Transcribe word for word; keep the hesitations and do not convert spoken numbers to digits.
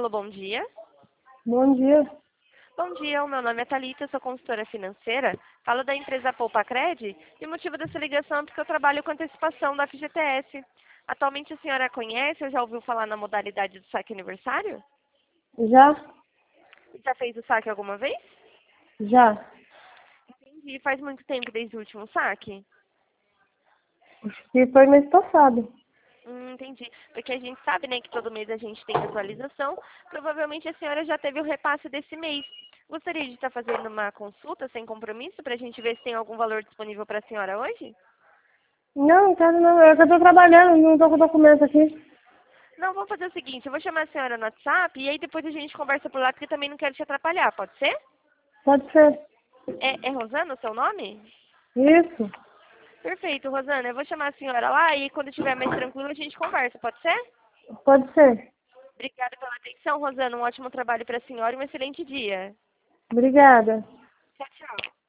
Alô, bom dia. Bom dia. Bom dia, o meu nome é Thalita, eu sou consultora financeira. Falo da empresa Poupa Cred e o motivo dessa ligação é porque eu trabalho com antecipação da F G T S. Atualmente a senhora conhece ou já ouviu falar na modalidade do saque aniversário? Já? Já fez o saque alguma vez? Já. Entendi. Faz muito tempo desde o último saque? Acho que foi mês passado. Hum, entendi. Porque a gente sabe, né, que todo mês a gente tem atualização. Provavelmente a senhora já teve o repasse desse mês. Gostaria de estar fazendo uma consulta sem compromisso para a gente ver se tem algum valor disponível para a senhora hoje? Não, não quero não. É que eu tô trabalhando, não tô com o documento aqui. Não, vamos fazer o seguinte, eu vou chamar a senhora no WhatsApp e aí depois a gente conversa por lá, porque também não quero te atrapalhar, pode ser? Pode ser. É, é Rosana o seu nome? Isso. Perfeito, Rosana, eu vou chamar a senhora lá e quando estiver mais tranquilo a gente conversa, pode ser? Pode ser. Obrigada pela atenção, Rosana, um ótimo trabalho para a senhora e um excelente dia. Obrigada. Tchau, tchau.